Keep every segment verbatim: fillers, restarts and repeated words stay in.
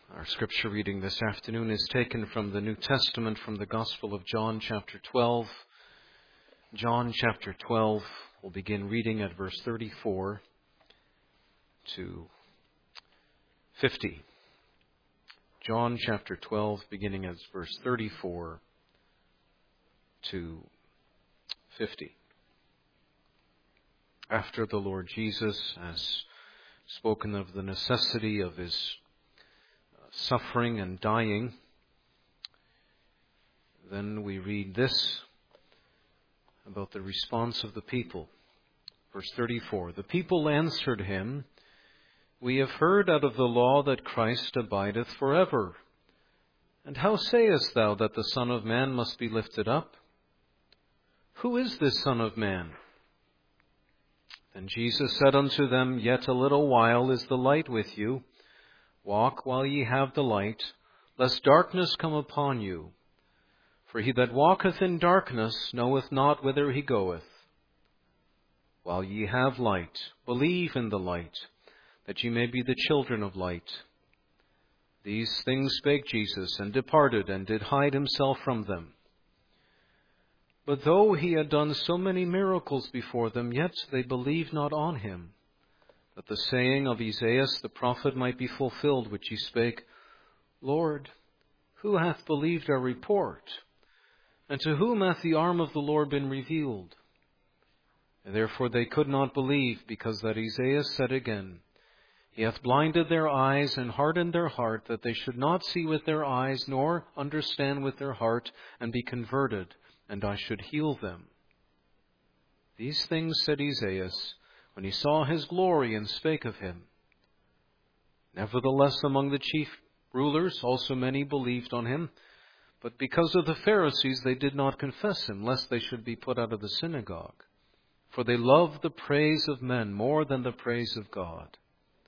Our scripture reading this afternoon is taken from the New Testament, from the Gospel of John, chapter twelve. John, chapter twelve, we'll begin reading at verse thirty-four to fifty. John, chapter twelve, beginning at verse thirty-four to fifty. After the Lord Jesus has spoken of the necessity of his suffering and dying, then we read this about the response of the people. Verse thirty-four, the people answered him, "We have heard out of the law that Christ abideth forever. And how sayest thou that the Son of Man must be lifted up? Who is this Son of Man?" Then Jesus said unto them, Yet a little while is the light with you. Walk while ye have the light, lest darkness come upon you. For he that walketh in darkness knoweth not whither he goeth. While ye have light, believe in the light, that ye may be the children of light. These things spake Jesus, and departed, and did hide himself from them. But though he had done so many miracles before them, yet they believed not on him, that the saying of Esaias the prophet might be fulfilled, which he spake, Lord, who hath believed our report? And to whom hath the arm of the Lord been revealed? And therefore they could not believe, because that Esaias said again, He hath blinded their eyes and hardened their heart, that they should not see with their eyes, nor understand with their heart, and be converted, and I should heal them. These things said Esaias, when he saw his glory and spake of him. Nevertheless, among the chief rulers also many believed on him, but because of the Pharisees they did not confess him, lest they should be put out of the synagogue. For they loved the praise of men more than the praise of God.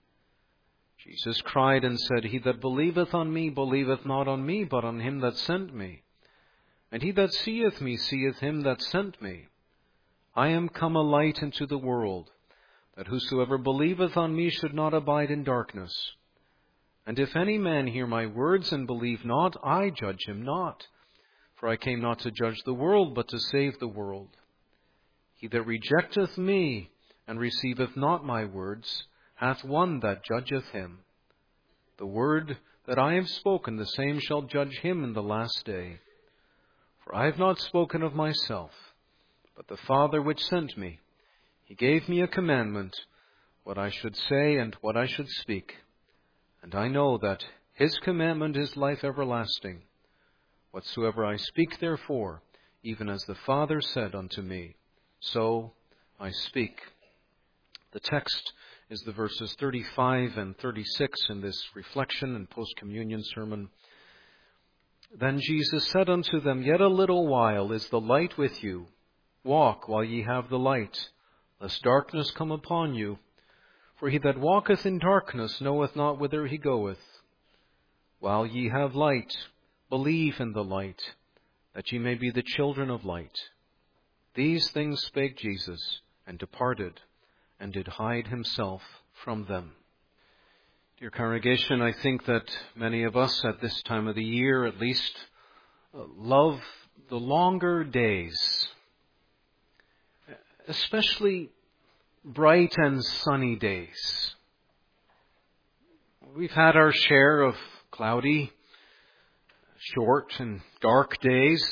Jesus cried and said, He that believeth on me believeth not on me, but on him that sent me. And he that seeth me seeth him that sent me. I am come a light into the world, that whosoever believeth on me should not abide in darkness. And if any man hear my words and believe not, I judge him not. For I came not to judge the world, but to save the world. He that rejecteth me and receiveth not my words hath one that judgeth him. The word that I have spoken, the same shall judge him in the last day. For I have not spoken of myself, but the Father which sent me, He gave me a commandment, what I should say and what I should speak. And I know that His commandment is life everlasting. Whatsoever I speak therefore, even as the Father said unto me, so I speak. The text is the verses thirty-five and thirty-six in this reflection and post-communion sermon. Then Jesus said unto them, Yet a little while is the light with you. Walk while ye have the light, lest darkness come upon you. For he that walketh in darkness knoweth not whither he goeth. While ye have light, believe in the light, that ye may be the children of light. These things spake Jesus, and departed, and did hide himself from them. Dear congregation, I think that many of us at this time of the year, at least, love the longer days, especially bright and sunny days. We've had our share of cloudy, short and dark days.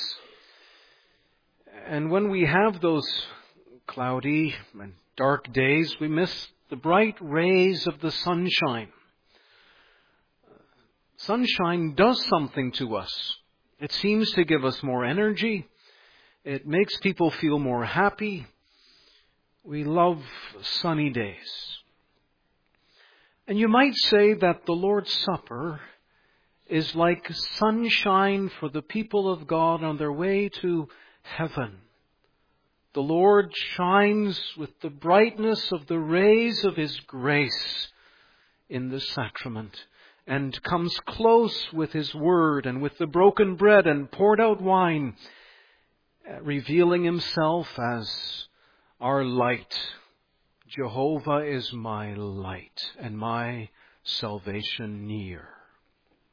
And when we have those cloudy and dark days, we miss the bright rays of the sunshine. Sunshine does something to us. It seems to give us more energy. It makes people feel more happy. We love sunny days. And you might say that the Lord's Supper is like sunshine for the people of God on their way to heaven. The Lord shines with the brightness of the rays of His grace in the sacrament, and comes close with His word and with the broken bread and poured out wine, revealing Himself as our light. Jehovah is my light and my salvation near.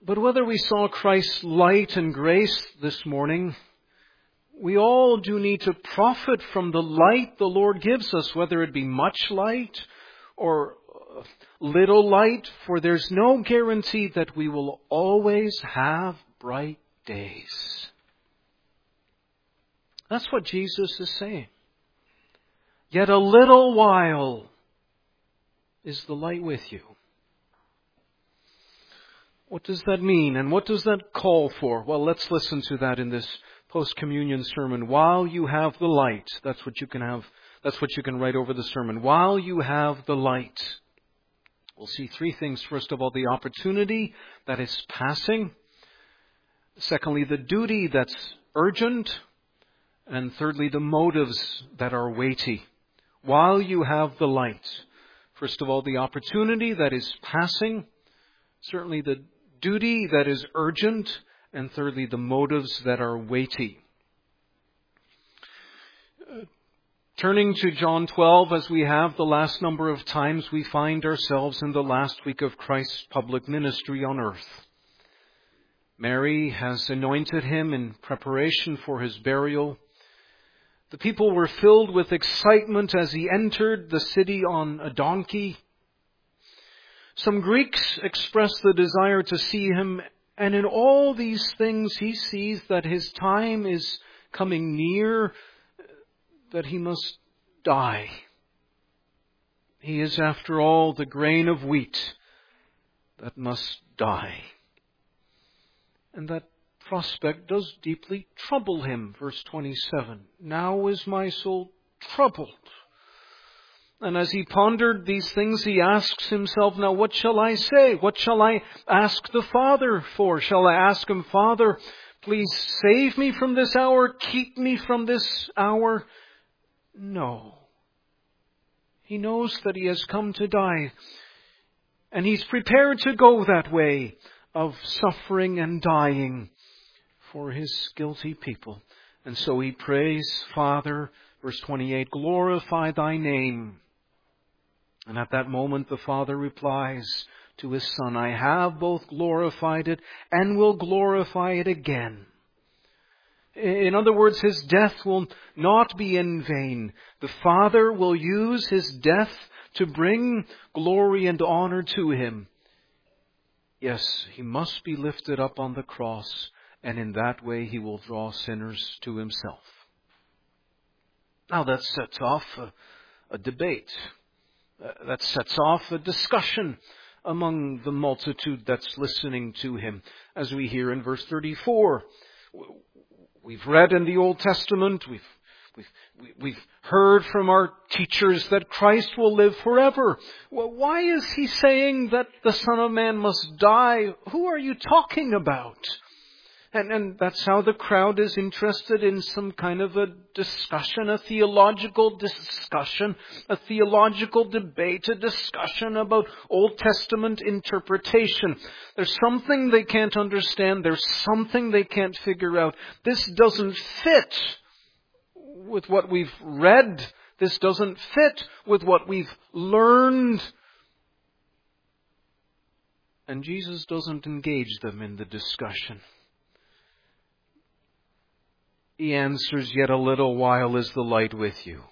But whether we saw Christ's light and grace this morning, we all do need to profit from the light the Lord gives us, whether it be much light or little light, for there's no guarantee that we will always have bright days. That's what Jesus is saying. Yet a little while is the light with you. What does that mean? And what does that call for? Well, let's listen to that in this post-communion sermon. While you have the light, that's what you can have, that's what you can write over the sermon. While you have the light, we'll see three things. First of all, the opportunity that is passing. Secondly, the duty that's urgent. And thirdly, the motives that are weighty. While you have the light. First of all, the opportunity that is passing. Certainly the duty that is urgent. And thirdly, the motives that are weighty. Uh, turning to John twelve, as we have the last number of times, we find ourselves in the last week of Christ's public ministry on earth. Mary has anointed him in preparation for his burial. The people were filled with excitement as he entered the city on a donkey. Some Greeks expressed the desire to see him, and in all these things he sees that his time is coming near, that he must die. He is, after all, the grain of wheat that must die. And that prospect does deeply trouble him. Verse twenty-seven, now is my soul troubled. And as he pondered these things, he asks himself, now what shall I say? What shall I ask the Father for? Shall I ask him, Father, please save me from this hour, keep me from this hour? No. He knows that he has come to die, and he's prepared to go that way of suffering and dying for his guilty people. And so he prays, Father, verse twenty-eight, glorify thy name. And at that moment the Father replies to his Son, I have both glorified it and will glorify it again. In other words, his death will not be in vain. The Father will use his death to bring glory and honor to him. Yes, he must be lifted up on the cross, and in that way he will draw sinners to himself. Now that sets off a, a debate. Uh, that sets off a discussion among the multitude that's listening to him. As we hear in verse thirty-four, we've read in the Old Testament, we've We've, we've heard from our teachers that Christ will live forever. Well, why is he saying that the Son of Man must die? Who are you talking about? And, and that's how the crowd is interested in some kind of a discussion, a theological discussion, a theological debate, a discussion about Old Testament interpretation. There's something they can't understand. There's something they can't figure out. This doesn't fit with what we've read. This doesn't fit with what we've learned. And Jesus doesn't engage them in the discussion. He answers, yet a little while is the light with you.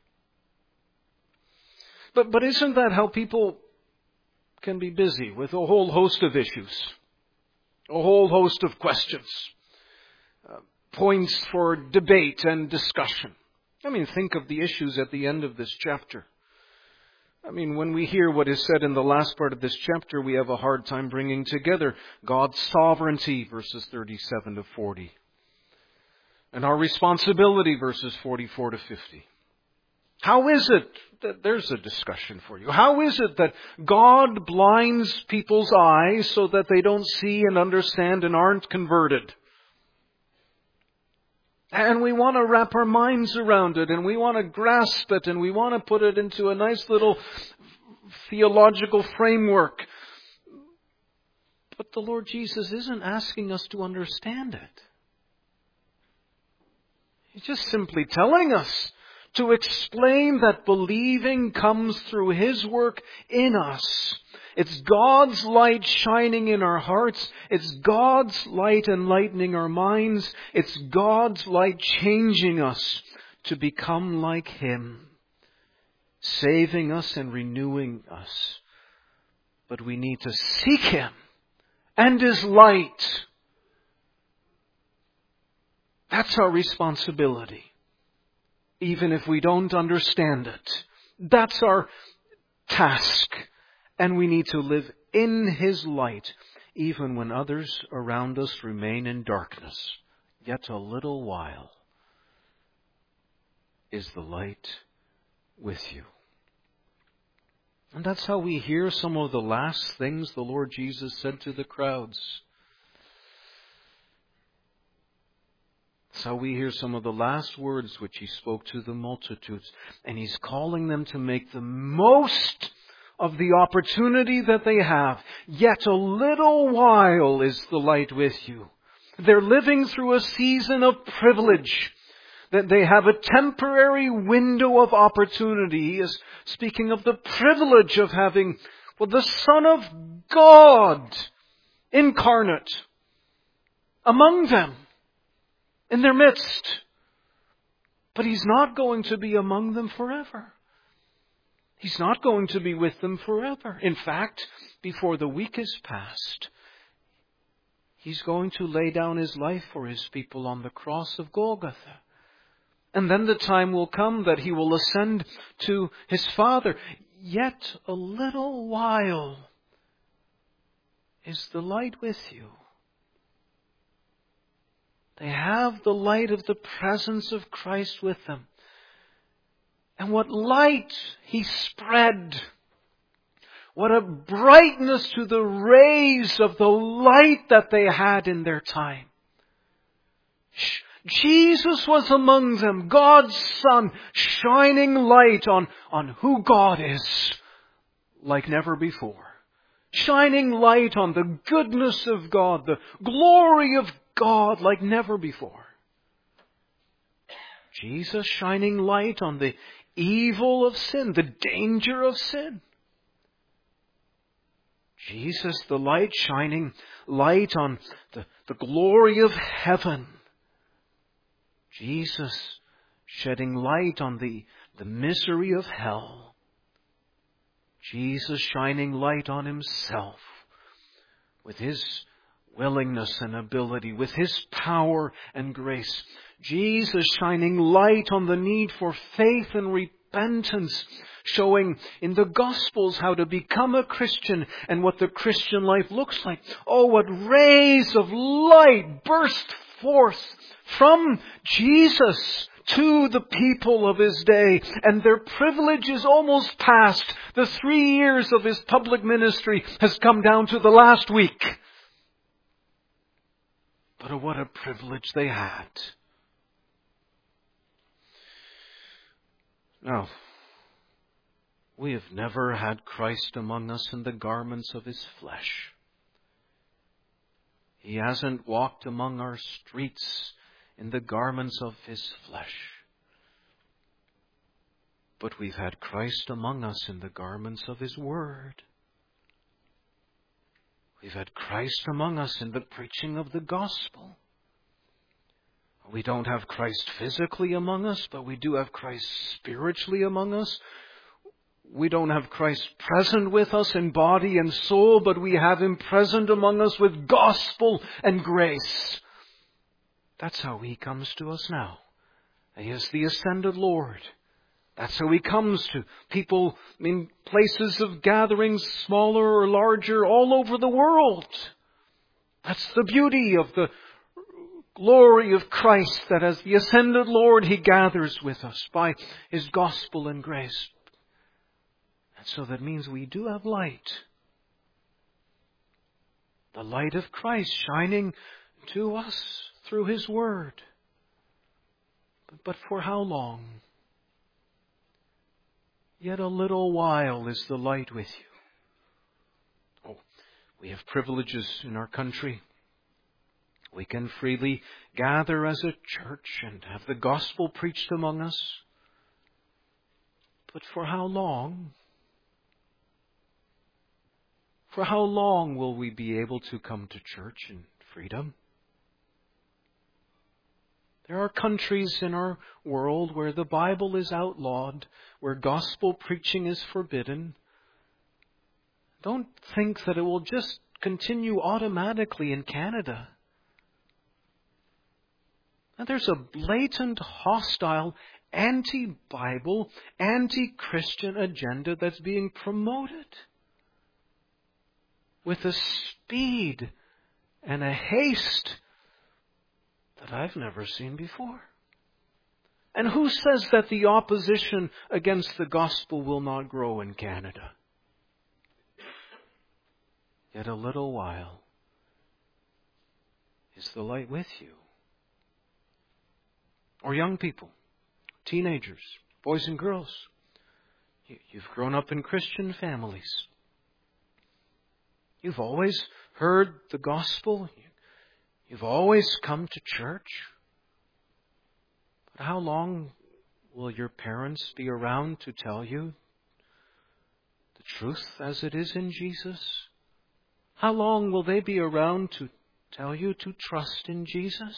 But, but isn't that how people can be busy with a whole host of issues? A whole host of questions. Uh, points for debate and discussion. I mean, think of the issues at the end of this chapter. I mean, when we hear what is said in the last part of this chapter, we have a hard time bringing together God's sovereignty, verses thirty-seven to forty. And our responsibility, verses forty-four to fifty. How is it that there's a discussion for you? How is it that God blinds people's eyes so that they don't see and understand and aren't converted? And we want to wrap our minds around it, and we want to grasp it, and we want to put it into a nice little theological framework. But the Lord Jesus isn't asking us to understand it. He's just simply telling us to explain that believing comes through His work in us. It's God's light shining in our hearts. It's God's light enlightening our minds. It's God's light changing us to become like Him, saving us and renewing us. But we need to seek Him and His light. That's our responsibility, even if we don't understand it. That's our task. And we need to live in His light, even when others around us remain in darkness. Yet a little while is the light with you. And that's how we hear some of the last things the Lord Jesus said to the crowds. That's how we hear some of the last words which He spoke to the multitudes. And He's calling them to make the most of the opportunity that they have. Yet a little while is the light with you. They're living through a season of privilege. That they have a temporary window of opportunity. He is speaking of the privilege of having, well, the Son of God incarnate among them, in their midst. But He's not going to be among them forever. He's not going to be with them forever. In fact, before the week is past, He's going to lay down His life for His people on the cross of Golgotha. And then the time will come that He will ascend to His Father. Yet a little while is the light with you. They have the light of the presence of Christ with them. And what light He spread. What a brightness to the rays of the light that they had in their time. Jesus was among them, God's Son, shining light on, on who God is like never before. Shining light on the goodness of God, the glory of God like never before. Jesus shining light on the evil of sin, the danger of sin. Jesus, the light, shining light on the, the glory of heaven. Jesus shedding light on the, the misery of hell. Jesus shining light on Himself with His willingness and ability, with His power and grace. Jesus shining light on the need for faith and repentance, showing in the Gospels how to become a Christian and what the Christian life looks like. Oh, what rays of light burst forth from Jesus to the people of His day. And their privilege is almost past. The three years of His public ministry has come down to the last week. But oh, what a privilege they had. Now, we have never had Christ among us in the garments of His flesh. He hasn't walked among our streets in the garments of His flesh. But we've had Christ among us in the garments of His Word. We've had Christ among us in the preaching of the gospel. We don't have Christ physically among us, but we do have Christ spiritually among us. We don't have Christ present with us in body and soul, but we have Him present among us with gospel and grace. That's how He comes to us now. He is the ascended Lord. That's how He comes to people in places of gatherings, smaller or larger, all over the world. That's the beauty of the glory of Christ, that as the ascended Lord, He gathers with us by His gospel and grace. And so that means we do have light. The light of Christ shining to us through His Word. But for how long? Yet a little while is the light with you. Oh, we have privileges in our country. We can freely gather as a church and have the gospel preached among us. But for how long? For how long will we be able to come to church in freedom? There are countries in our world where the Bible is outlawed, where gospel preaching is forbidden. Don't think that it will just continue automatically in Canada. And there's a blatant, hostile, anti-Bible, anti-Christian agenda that's being promoted with a speed and a haste that I've never seen before. And who says that the opposition against the gospel will not grow in Canada? Yet a little while is the light with you. Or young people, teenagers, boys and girls. You've grown up in Christian families. You've always heard the gospel. You've always come to church. But how long will your parents be around to tell you the truth as it is in Jesus? How long will they be around to tell you to trust in Jesus?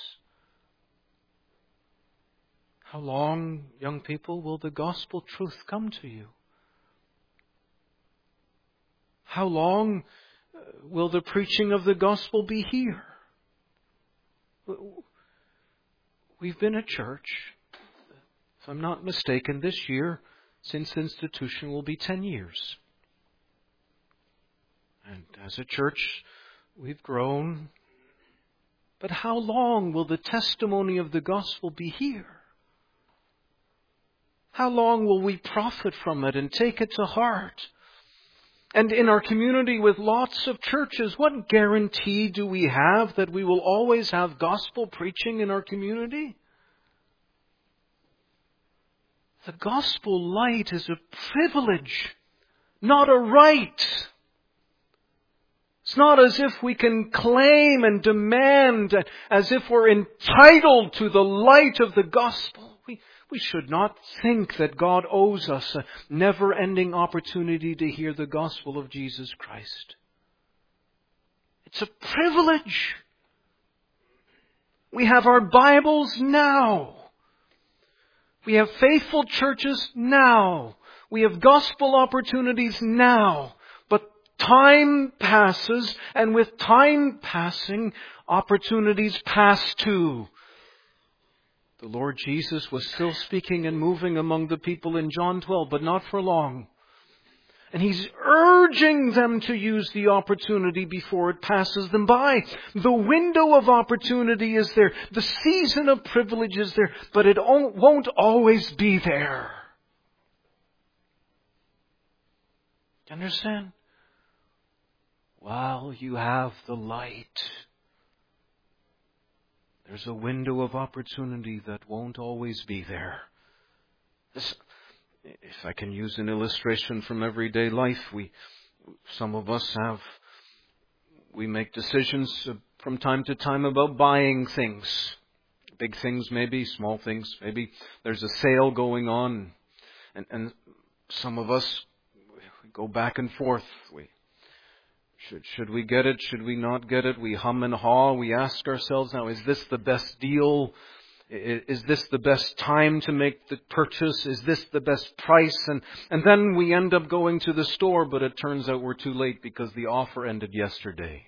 How long, young people, will the gospel truth come to you? How long will the preaching of the gospel be here? We've been a church, if I'm not mistaken, this year, since institution will be ten years. And as a church, we've grown. But how long will the testimony of the gospel be here? How long will we profit from it and take it to heart? And in our community with lots of churches, what guarantee do we have that we will always have gospel preaching in our community? The gospel light is a privilege, not a right. It's not as if we can claim and demand, as if we're entitled to the light of the gospel. We, we should not think that God owes us a never-ending opportunity to hear the gospel of Jesus Christ. It's a privilege. We have our Bibles now. We have faithful churches now. We have gospel opportunities now. But time passes, and with time passing, opportunities pass too. The Lord Jesus was still speaking and moving among the people in John twelve, but not for long. And He's urging them to use the opportunity before it passes them by. The window of opportunity is there. The season of privilege is there, but it won't always be there. Do you understand? While you have the light, there's a window of opportunity that won't always be there. This, if I can use an illustration from everyday life, we, some of us have, we make decisions from time to time about buying things. Big things maybe, small things maybe. There's a sale going on, and, and some of us we go back and forth. We Should, should we get it? Should we not get it? We hum and haw. We ask ourselves, now, is this the best deal? Is this the best time to make the purchase? Is this the best price? And, and then we end up going to the store, but it turns out we're too late because the offer ended yesterday.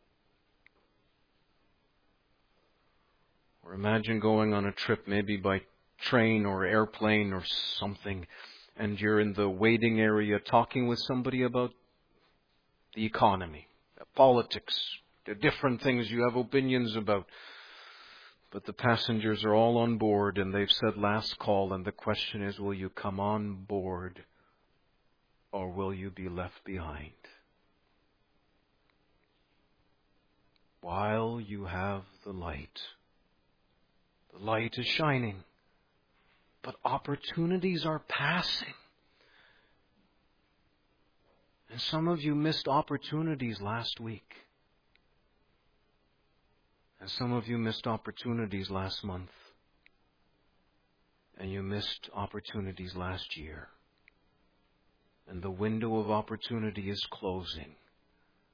Or imagine going on a trip, maybe by train or airplane or something, and you're in the waiting area talking with somebody about the economy, politics, the different things you have opinions about. But the passengers are all on board and they've said last call, and the question is, will you come on board or will you be left behind? While you have the light, the light is shining, but opportunities are passing. And some of you missed opportunities last week. And some of you missed opportunities last month. And you missed opportunities last year. And the window of opportunity is closing.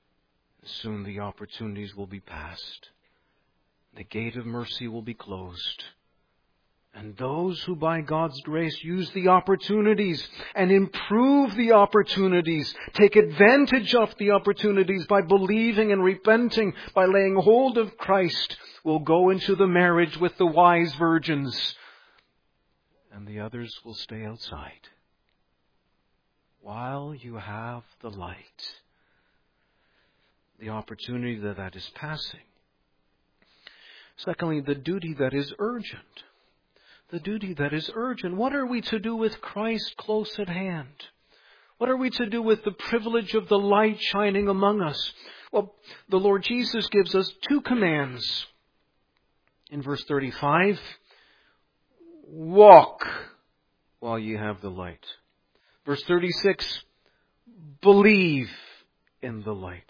Soon the opportunities will be past. The gate of mercy will be closed. And those who by God's grace use the opportunities and improve the opportunities, take advantage of the opportunities by believing and repenting, by laying hold of Christ, will go into the marriage with the wise virgins. And the others will stay outside. While you have the light, the opportunity that, that is passing. Secondly, the duty that is urgent. The duty that is urgent. What are we to do with Christ close at hand? What are we to do with the privilege of the light shining among us? Well, the Lord Jesus gives us two commands. In verse thirty-five, walk while you have the light. Verse thirty-six, believe in the light.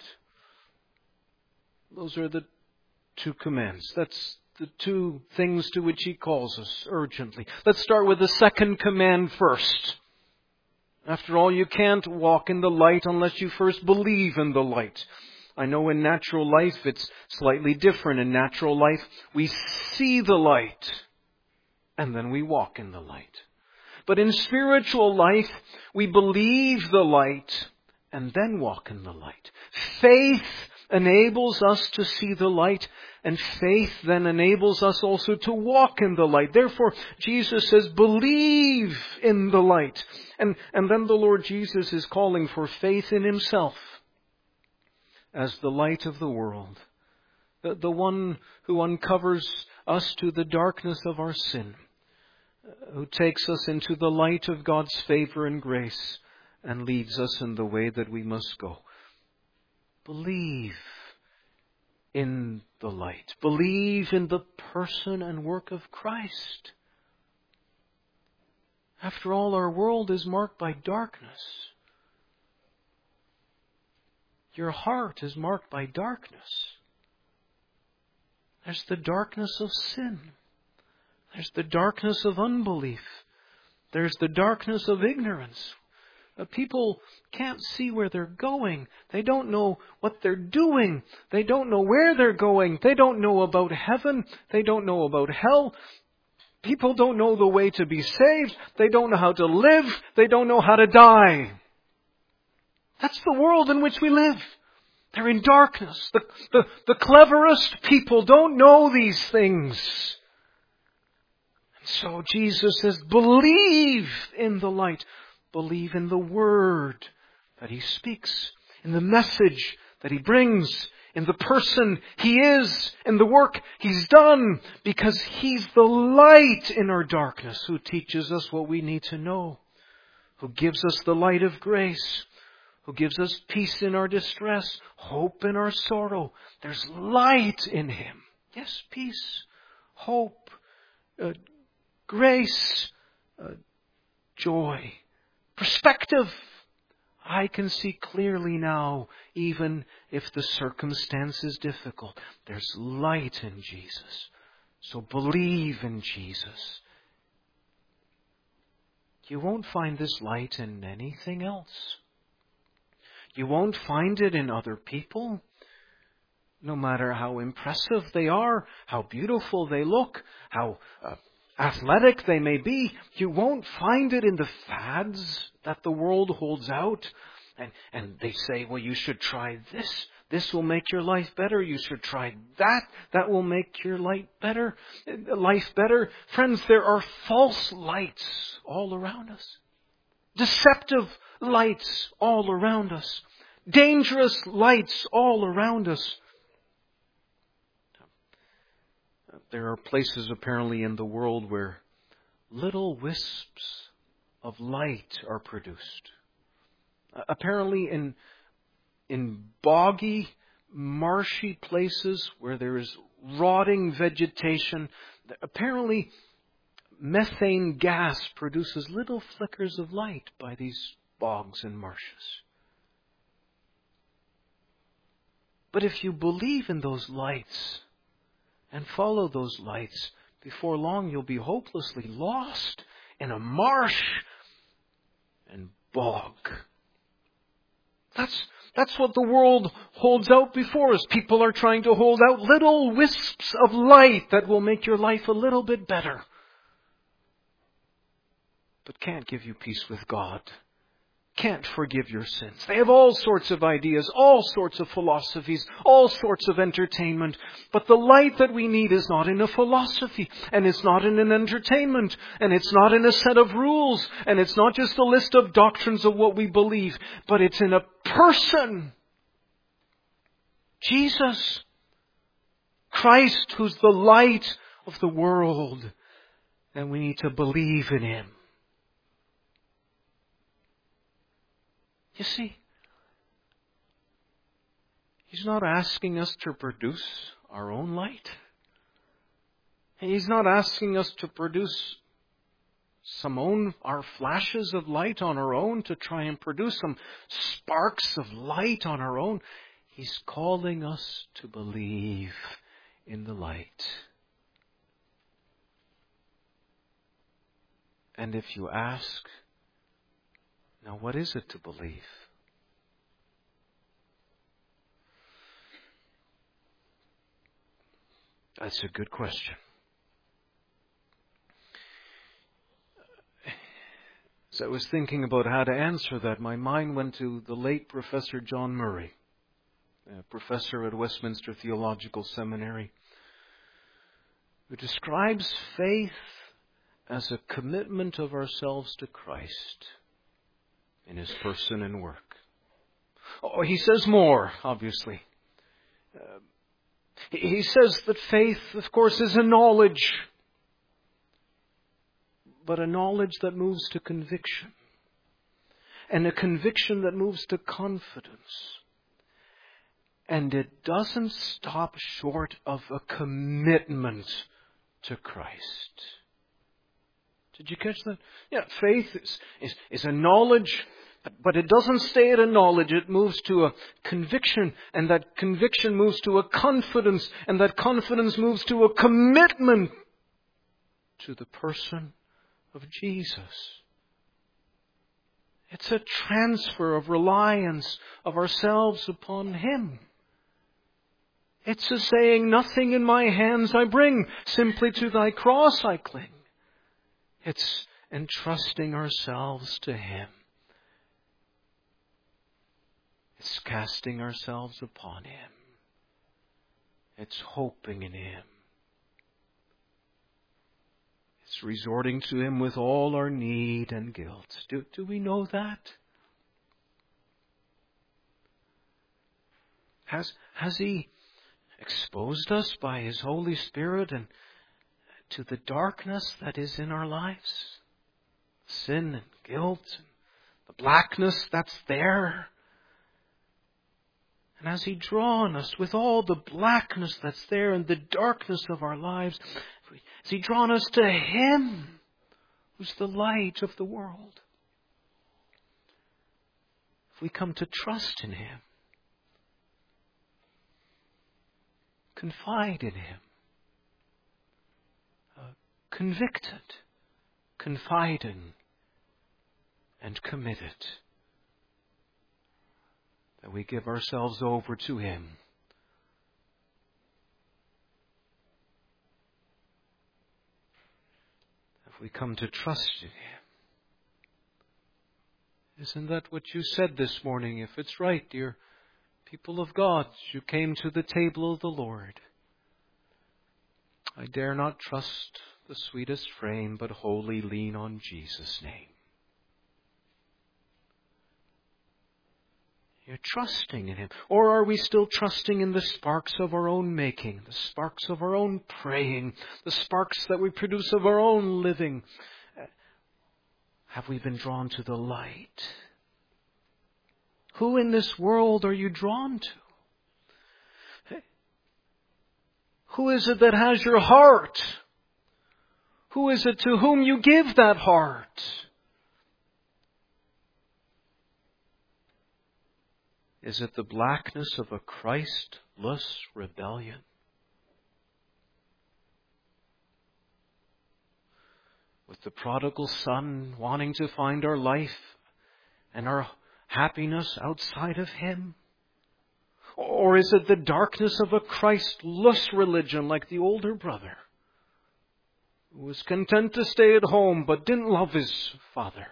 Those are the two commands. That's the two things to which He calls us urgently. Let's start with the second command first. After all, you can't walk in the light unless you first believe in the light. I know in natural life it's slightly different. In natural life, we see the light and then we walk in the light. But in spiritual life, we believe the light and then walk in the light. Faith enables us to see the light, and faith then enables us also to walk in the light. Therefore, Jesus says, believe in the light. And, and then the Lord Jesus is calling for faith in Himself as the light of the world. The, the one who uncovers us to the darkness of our sin, who takes us into the light of God's favor and grace and leads us in the way that we must go. Believe in the light. Believe in the person and work of Christ. After all, our world is marked by darkness. Your heart is marked by darkness. There's the darkness of sin. There's the darkness of unbelief. There's the darkness of ignorance. Uh, people can't see where they're going. They don't know what they're doing. They don't know where they're going. They don't know about heaven. They don't know about hell. People don't know the way to be saved. They don't know how to live. They don't know how to die. That's the world in which we live. They're in darkness. The, the, the cleverest people don't know these things. And so Jesus says, believe in the light. Believe in the word that He speaks, in the message that He brings, in the person He is, in the work He's done, because He's the light in our darkness, who teaches us what we need to know, who gives us the light of grace, who gives us peace in our distress, hope in our sorrow. There's light in Him. Yes, peace, hope, uh, grace, uh, joy. Perspective. I can see clearly now, even if the circumstance is difficult. There's light in Jesus. So believe in Jesus. You won't find this light in anything else. You won't find it in other people. No matter how impressive they are, how beautiful they look, how uh, athletic they may be, you won't find it in the fads that the world holds out. And, and they say, well, you should try this. This will make your life better. You should try that. That will make your life better. Life better. Friends, there are false lights all around us. Deceptive lights all around us. Dangerous lights all around us. There are places apparently in the world where little wisps of light are produced. Apparently in in boggy, marshy places where there is rotting vegetation, apparently methane gas produces little flickers of light by these bogs and marshes. But if you believe in those lights and follow those lights, before long you'll be hopelessly lost in a marsh and bog. That's, That's what the world holds out before us. People are trying to hold out little wisps of light that will make your life a little bit better, but can't give you peace with God. Can't forgive your sins. They have all sorts of ideas, all sorts of philosophies, all sorts of entertainment. But the light that we need is not in a philosophy, and it's not in an entertainment, and it's not in a set of rules, and it's not just a list of doctrines of what we believe, but it's in a person. Jesus. Christ, who's the light of the world. And we need to believe in Him. You see, He's not asking us to produce our own light. He's not asking us to produce some own, our flashes of light on our own, to try and produce some sparks of light on our own. He's calling us to believe in the light. And if you ask, now, what is it to believe? That's a good question. As I was thinking about how to answer that, my mind went to the late Professor John Murray, a professor at Westminster Theological Seminary, who describes faith as a commitment of ourselves to Christ in His person and work. Oh, he says more, obviously. Uh, he says that faith, of course, is a knowledge, but a knowledge that moves to conviction, and a conviction that moves to confidence. And it doesn't stop short of a commitment to Christ. Did you catch that? Yeah, faith is, is, is a knowledge, but it doesn't stay at a knowledge. It moves to a conviction, and that conviction moves to a confidence, and that confidence moves to a commitment to the person of Jesus. It's a transfer of reliance of ourselves upon Him. It's a saying, nothing in my hands I bring, simply to Thy cross I cling. It's entrusting ourselves to Him. It's casting ourselves upon Him. It's hoping in Him. It's resorting to Him with all our need and guilt. Do, do we know that? Has, has He exposed us by His Holy Spirit and to the darkness that is in our lives? Sin and guilt and the blackness that's there. And has He drawn us with all the blackness that's there and the darkness of our lives? Has He drawn us to Him, who's the light of the world? If we come to trust in Him, confide in Him, uh, convicted, confiding, and committed, that we give ourselves over to Him. If we come to trust in Him. Isn't that what you said this morning? If it's right, dear people of God, you came to the table of the Lord. I dare not trust the sweetest frame, but wholly lean on Jesus' name. You're trusting in Him. Or are we still trusting in the sparks of our own making, the sparks of our own praying, the sparks that we produce of our own living? Have we been drawn to the light? Who in this world are you drawn to? Who is it that has your heart? Who is it to whom you give that heart? Is it the blackness of a Christless rebellion? With the prodigal son wanting to find our life and our happiness outside of Him? Or is it the darkness of a Christless religion like the older brother, who was content to stay at home but didn't love his father?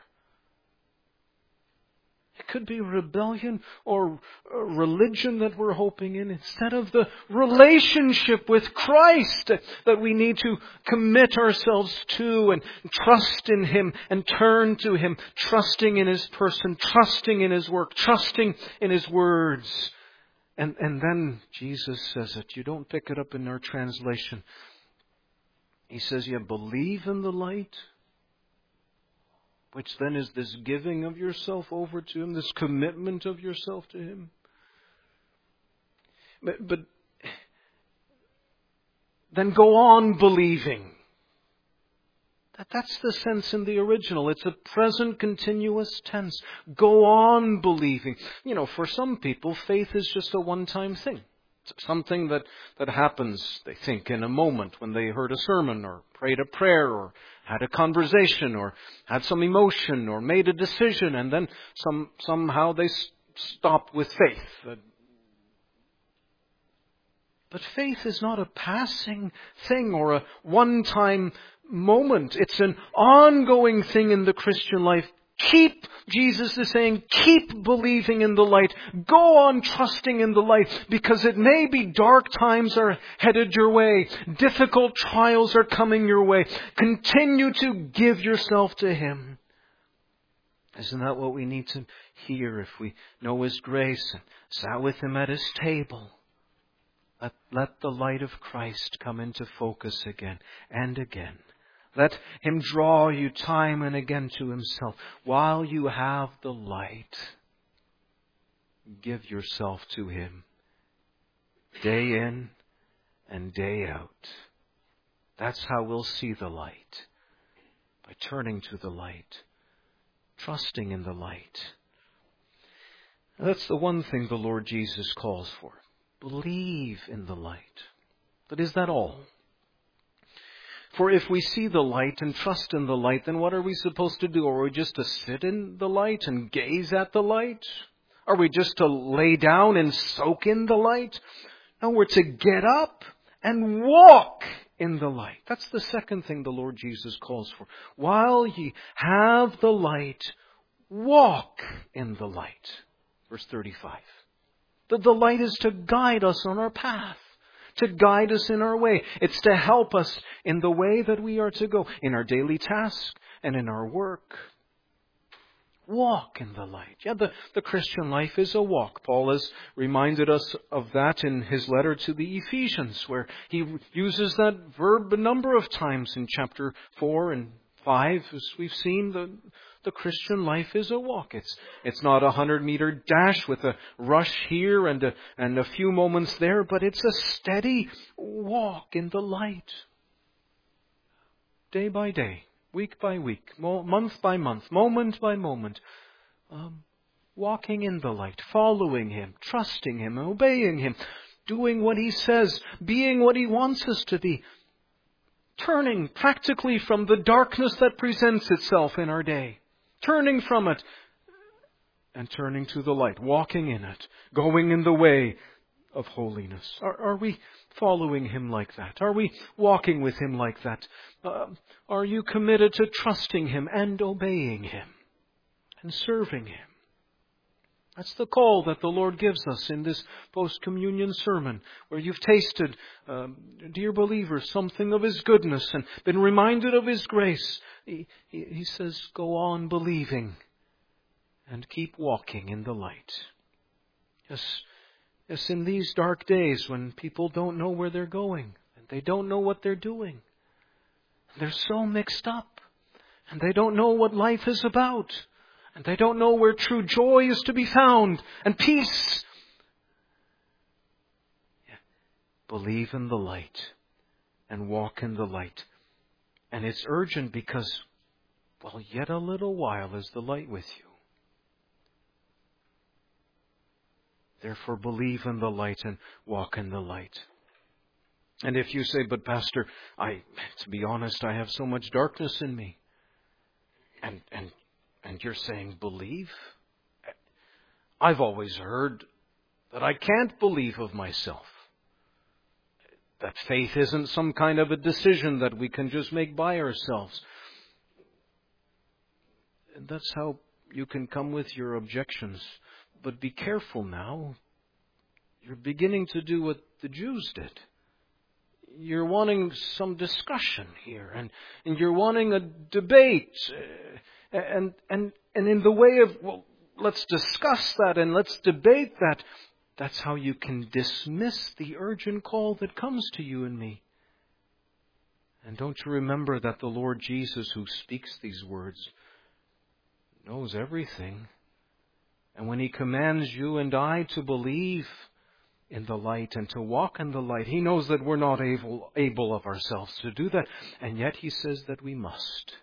It could be rebellion or religion that we're hoping in instead of the relationship with Christ that we need to commit ourselves to and trust in Him and turn to Him, trusting in His person, trusting in His work, trusting in His words. And, and then Jesus says it. You don't pick it up in our translation. He says, you believe in the light, which then is this giving of yourself over to Him, this commitment of yourself to Him. But, but then go on believing. That, that's the sense in the original. It's a present continuous tense. Go on believing. You know, for some people, faith is just a one-time thing. It's something that, that happens, they think, in a moment when they heard a sermon or prayed a prayer or had a conversation or had some emotion or made a decision, and then some somehow they s- stop with faith. But faith is not a passing thing or a one-time moment. It's an ongoing thing in the Christian life. Keep, Jesus is saying, keep believing in the light. Go on trusting in the light, because it may be dark times are headed your way. Difficult trials are coming your way. Continue to give yourself to Him. Isn't that what we need to hear if we know His grace and sat with Him at His table? Let, let the light of Christ come into focus again and again. Let Him draw you time and again to Himself. While you have the light, give yourself to Him. Day in and day out. That's how we'll see the light. By turning to the light. Trusting in the light. That's the one thing the Lord Jesus calls for. Believe in the light. But is that all? For if we see the light and trust in the light, then what are we supposed to do? Are we just to sit in the light and gaze at the light? Are we just to lay down and soak in the light? No, we're to get up and walk in the light. That's the second thing the Lord Jesus calls for. While ye have the light, walk in the light. Verse thirty-five. That the light is to guide us on our path. To guide us in our way. It's to help us in the way that we are to go. In our daily task and in our work. Walk in the light. Yeah, the, the Christian life is a walk. Paul has reminded us of that in his letter to the Ephesians, where he uses that verb a number of times in chapter four and five. As we've seen, the The Christian life is a walk. It's it's not a hundred meter dash with a rush here and a, and a few moments there, but it's a steady walk in the light. Day by day, week by week, mo- month by month, moment by moment. Um, walking in the light, following Him, trusting Him, obeying Him, doing what He says, being what He wants us to be. Turning practically from the darkness that presents itself in our day. Turning from it and turning to the light, walking in it, going in the way of holiness. Are, are we following Him like that? Are we walking with Him like that? Uh, are you committed to trusting Him and obeying Him and serving Him? That's the call that the Lord gives us in this post-communion sermon, where you've tasted, um, dear believers, something of His goodness and been reminded of His grace. He, he, he says, go on believing and keep walking in the light. Yes, yes, in these dark days when people don't know where they're going and they don't know what they're doing. They're so mixed up and they don't know what life is about. And they don't know where true joy is to be found and peace. Yeah. Believe in the light and walk in the light. And it's urgent because, well, yet a little while is the light with you. Therefore, believe in the light and walk in the light. And if you say, but Pastor, I, to be honest, I have so much darkness in me. And, and And you're saying believe? I've always heard that I can't believe of myself. That faith isn't some kind of a decision that we can just make by ourselves. And that's how you can come with your objections. But be careful now. You're beginning to do what the Jews did. You're wanting some discussion here, and, and you're wanting a debate. Uh, and, and, and in the way of, well, let's discuss that and let's debate that, that's how you can dismiss the urgent call that comes to you and me. And don't you remember that the Lord Jesus, who speaks these words, knows everything. And when He commands you and I to believe in the light and to walk in the light, He knows that we're not able, able of ourselves to do that. And yet He says that we must.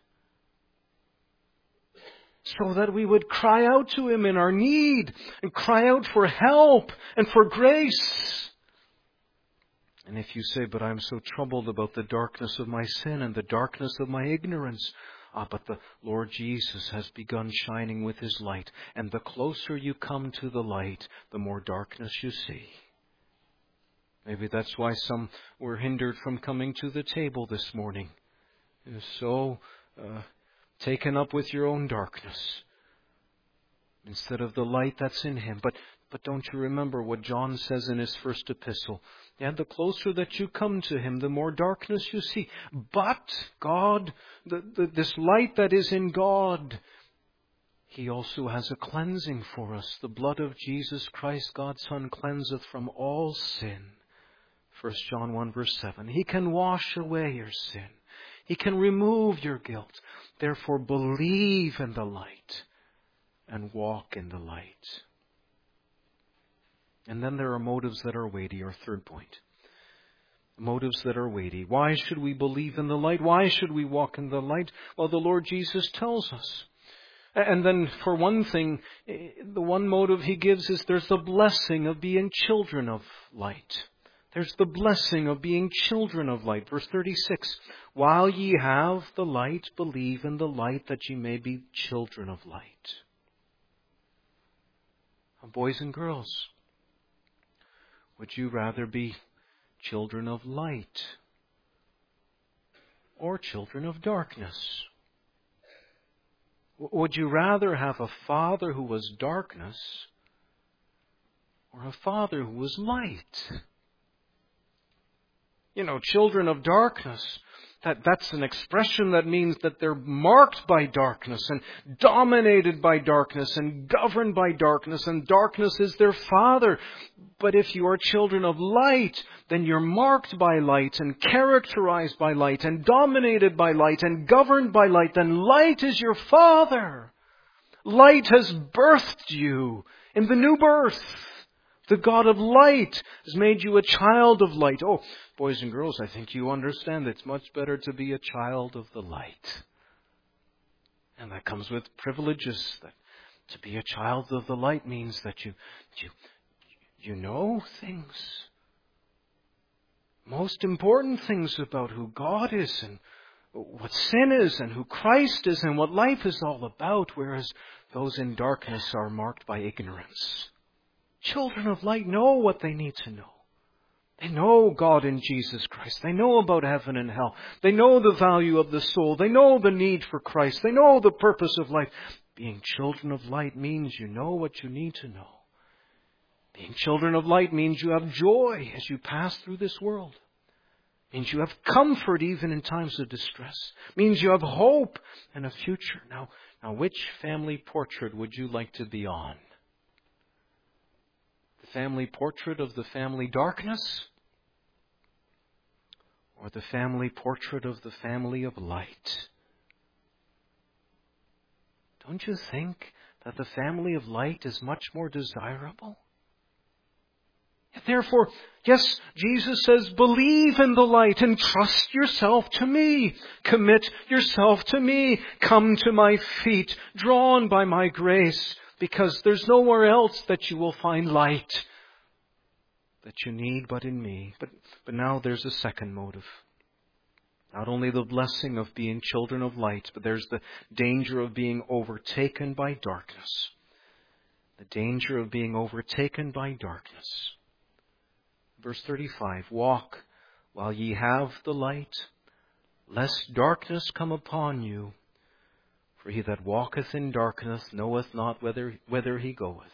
So that we would cry out to Him in our need and cry out for help and for grace. And if you say, but I'm so troubled about the darkness of my sin and the darkness of my ignorance, ah, but the Lord Jesus has begun shining with His light. And the closer you come to the light, the more darkness you see. Maybe that's why some were hindered from coming to the table this morning. You're so uh, taken up with your own darkness instead of the light that's in Him. But but don't you remember what John says in his first epistle? Yeah, the closer that you come to Him, the more darkness you see. But God, the, the, this light that is in God, He also has a cleansing for us. The blood of Jesus Christ, God's Son, cleanseth from all sin. First John one verse seven. He can wash away your sin. He can remove your guilt. Therefore, believe in the light and walk in the light. And then there are motives that are weighty, our third point. Motives that are weighty. Why should we believe in the light? Why should we walk in the light? Well, the Lord Jesus tells us. And then, for one thing, the one motive He gives is there's the blessing of being children of light. There's the blessing of being children of light. Verse thirty-six, while ye have the light, believe in the light, that ye may be children of light. Boys and girls, would you rather be children of light or children of darkness? Would you rather have a father who was darkness or a father who was light? You know, children of darkness, that, that's an expression that means that they're marked by darkness and dominated by darkness and governed by darkness, and darkness is their father. But if you are children of light, then you're marked by light and characterized by light and dominated by light and governed by light. Then light is your father. Light has birthed you in the new birth. The God of light has made you a child of light. Oh, boys and girls, I think you understand it's much better to be a child of the light. And that comes with privileges. That to be a child of the light means that you, you, you know things. Most important things about who God is and what sin is and who Christ is and what life is all about, whereas those in darkness are marked by ignorance. Children of light know what they need to know. They know God in Jesus Christ. They know about heaven and hell. They know the value of the soul. They know the need for Christ. They know the purpose of life. Being children of light means you know what you need to know. Being children of light means you have joy as you pass through this world. Means you have comfort even in times of distress. Means you have hope and a future. Now, now which family portrait would you like to be on? Family portrait of the family darkness, or the family portrait of the family of light? Don't you think that the family of light is much more desirable? Therefore, yes, Jesus says, believe in the light and trust yourself to me. Commit yourself to me. Come to my feet, drawn by my grace. Because there's nowhere else that you will find light that you need but in me. But, but now there's a second motive. Not only the blessing of being children of light, but there's the danger of being overtaken by darkness. the danger of being overtaken by darkness. Verse thirty-five, walk while ye have the light, lest darkness come upon you. For he that walketh in darkness knoweth not whither, whither he goeth.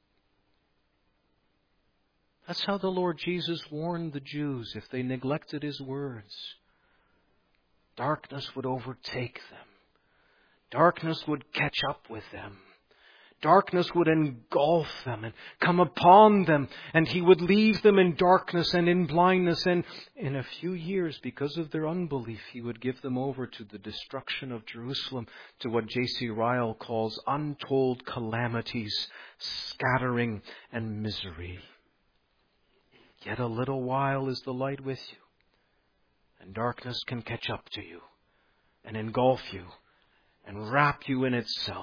That's how the Lord Jesus warned the Jews if they neglected His words. Darkness would overtake them. Darkness would catch up with them. Darkness would engulf them and come upon them, and He would leave them in darkness and in blindness. And in a few years, because of their unbelief, He would give them over to the destruction of Jerusalem, to what J C Ryle calls untold calamities, scattering, and misery. Yet a little while is the light with you, and darkness can catch up to you and engulf you and wrap you in itself.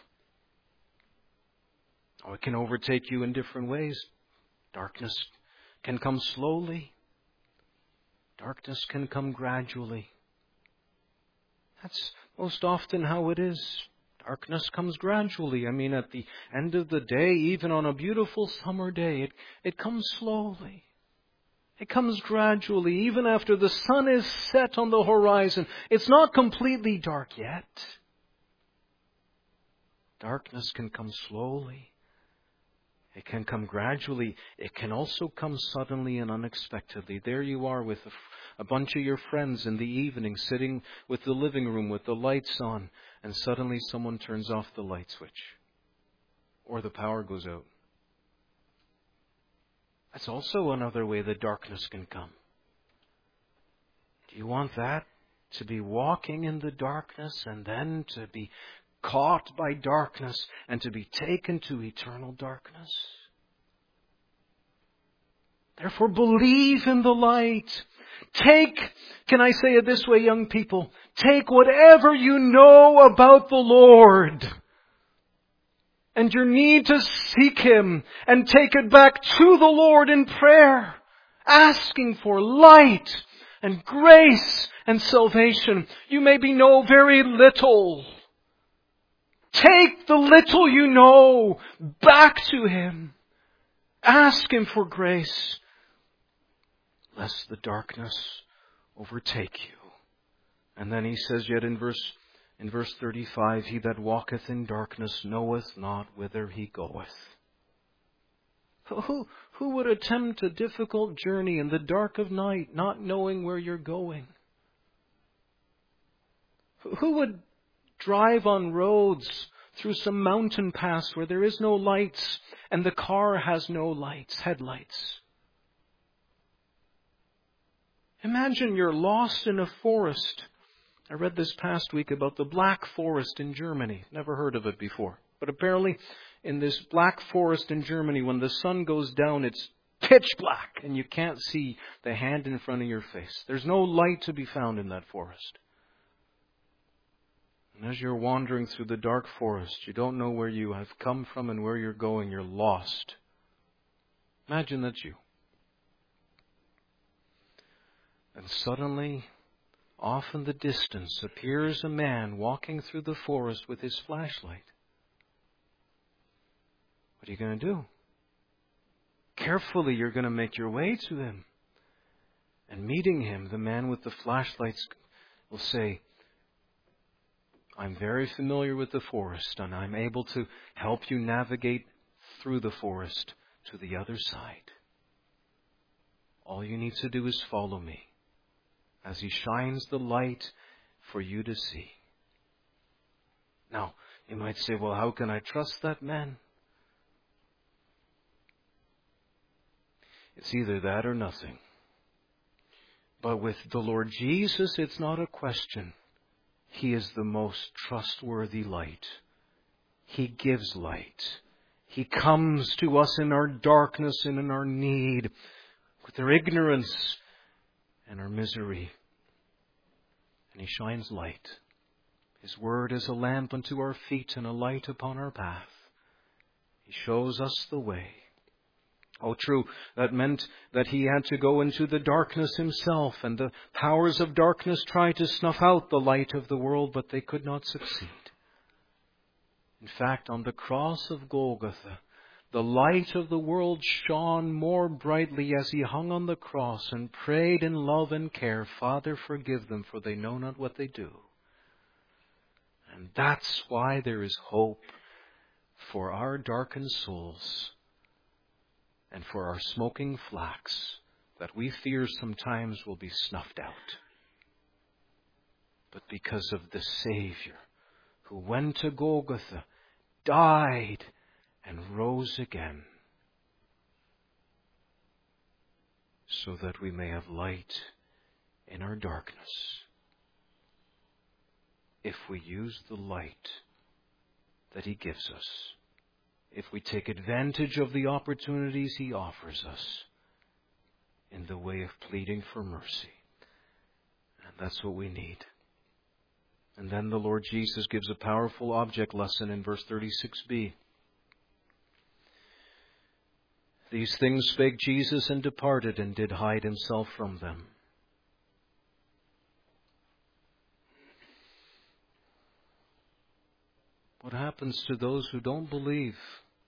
Or it can overtake you in different ways. Darkness can come slowly. Darkness can come gradually. That's most often how it is. Darkness comes gradually. I mean, at the end of the day, even on a beautiful summer day, it, it comes slowly. It comes gradually. Even after the sun is set on the horizon, it's not completely dark yet. Darkness can come slowly. It can come gradually. It can also come suddenly and unexpectedly. There you are with a, a bunch of your friends in the evening, sitting with the living room with the lights on, and suddenly someone turns off the light switch. Or the power goes out. That's also another way that darkness can come. Do you want that? To be walking in the darkness and then to be caught by darkness and to be taken to eternal darkness? Therefore, believe in the light. Take, can I say it this way, young people? Take whatever you know about the Lord and your need to seek Him, and take it back to the Lord in prayer, asking for light and grace and salvation. You maybe know very little. Take the little you know back to Him. Ask Him for grace, lest the darkness overtake you. And then He says yet in verse in verse thirty-five, he that walketh in darkness knoweth not whither he goeth. Who, who would attempt a difficult journey in the dark of night, not knowing where you're going? Who would drive on roads through some mountain pass where there is no lights and the car has no lights, headlights? Imagine you're lost in a forest. I read this past week about the Black Forest in Germany. Never heard of it before. But apparently in this Black Forest in Germany, when the sun goes down, it's pitch black and you can't see the hand in front of your face. There's no light to be found in that forest. And as you're wandering through the dark forest, you don't know where you have come from and where you're going. You're lost. Imagine that's you. And suddenly, off in the distance, appears a man walking through the forest with his flashlight. What are you going to do? Carefully, you're going to make your way to him. And meeting him, the man with the flashlights will say, I'm very familiar with the forest, and I'm able to help you navigate through the forest to the other side. All you need to do is follow me as he shines the light for you to see. Now, you might say, well, how can I trust that man? It's either that or nothing. But with the Lord Jesus, it's not a question. He is the most trustworthy light. He gives light. He comes to us in our darkness and in our need, with our ignorance and our misery. And He shines light. His word is a lamp unto our feet and a light upon our path. He shows us the way. Oh, true, that meant that He had to go into the darkness Himself, and the powers of darkness tried to snuff out the light of the world, but they could not succeed. In fact, on the cross of Golgotha, the light of the world shone more brightly as He hung on the cross and prayed in love and care, Father, forgive them, for they know not what they do. And that's why there is hope for our darkened souls and for our smoking flax that we fear sometimes will be snuffed out. But because of the Savior who went to Golgotha, died, and rose again, so that we may have light in our darkness, if we use the light that He gives us, if we take advantage of the opportunities He offers us in the way of pleading for mercy. And that's what we need. And then the Lord Jesus gives a powerful object lesson in verse thirty-six b. These things spake Jesus, and departed, and did hide Himself from them. What happens to those who don't believe?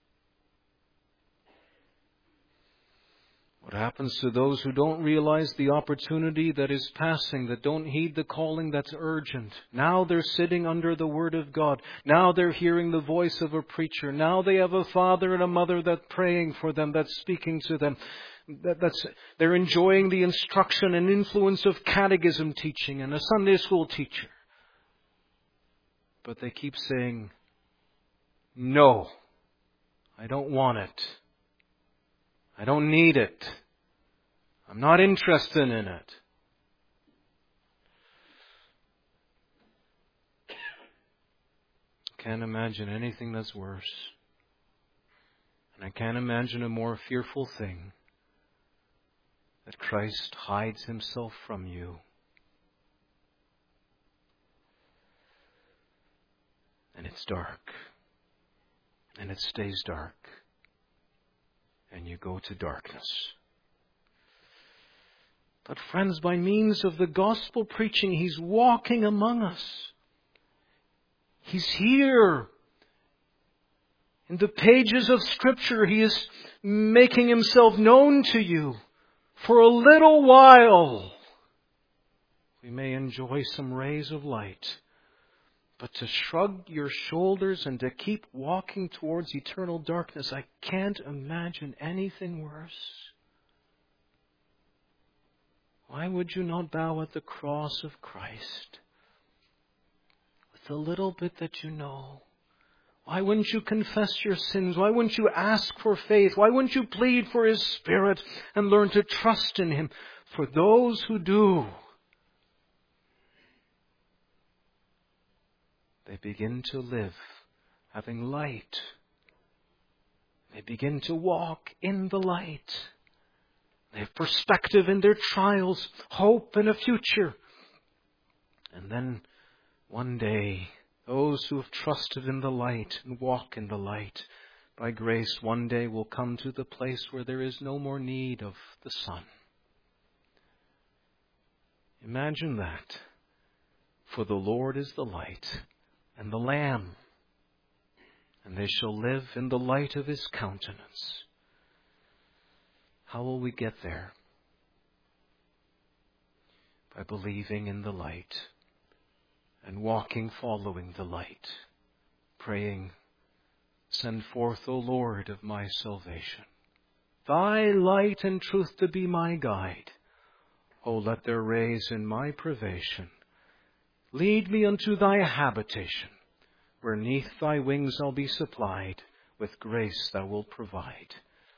What happens to those who don't realize the opportunity that is passing, that don't heed the calling that's urgent? Now they're sitting under the Word of God. Now they're hearing the voice of a preacher. Now they have a father and a mother that's praying for them, that's speaking to them. That, that's, they're enjoying the instruction and influence of catechism teaching and a Sunday school teacher. But they keep saying, no, I don't want it. I don't need it. I'm not interested in it. I can't imagine anything that's worse. And I can't imagine a more fearful thing, that Christ hides Himself from you. And it's dark. And it stays dark. And you go to darkness. But friends, by means of the gospel preaching, He's walking among us. He's here. In the pages of Scripture, He is making Himself known to you. For a little while, we may enjoy some rays of light. But to shrug your shoulders and to keep walking towards eternal darkness, I can't imagine anything worse. Why would you not bow at the cross of Christ with the little bit that you know? Why wouldn't you confess your sins? Why wouldn't you ask for faith? Why wouldn't you plead for His Spirit and learn to trust in Him? For those who do, they begin to live having light. They begin to walk in the light. They have perspective in their trials, hope and a future. And then one day, those who have trusted in the light and walk in the light, by grace, one day will come to the place where there is no more need of the sun. Imagine that. For the Lord is the light, and the Lamb, and they shall live in the light of His countenance. How will we get there? By believing in the light and walking following the light, praying, send forth, O Lord of my salvation, Thy light and truth to be my guide. O let their rays in my privation lead me unto Thy habitation, where neath Thy wings I'll be supplied with grace Thou wilt provide.